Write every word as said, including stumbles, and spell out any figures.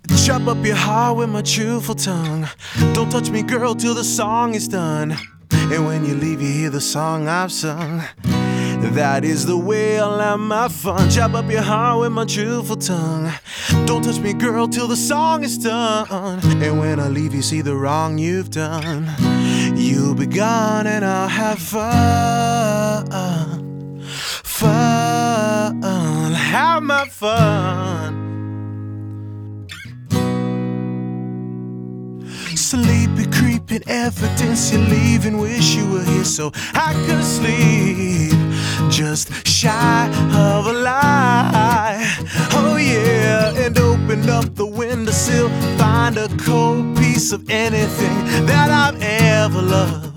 Chop up your heart with my truthful tongue. Don't touch me, girl, till the song is done. And when you leave, you hear the song I've sung. That is the way I'll have my fun. Chop up your heart with my truthful tongue. Don't touch me, girl, till the song is done. And when I leave, you see the wrong you've done. You'll be gone and I'll have fun. Fun, have my fun. Sleepy, creeping evidence you're leaving. Wish you were here so I could sleep just shy of a lie. Oh yeah, and open up the windowsill, find a cold piece of anything that I've ever loved.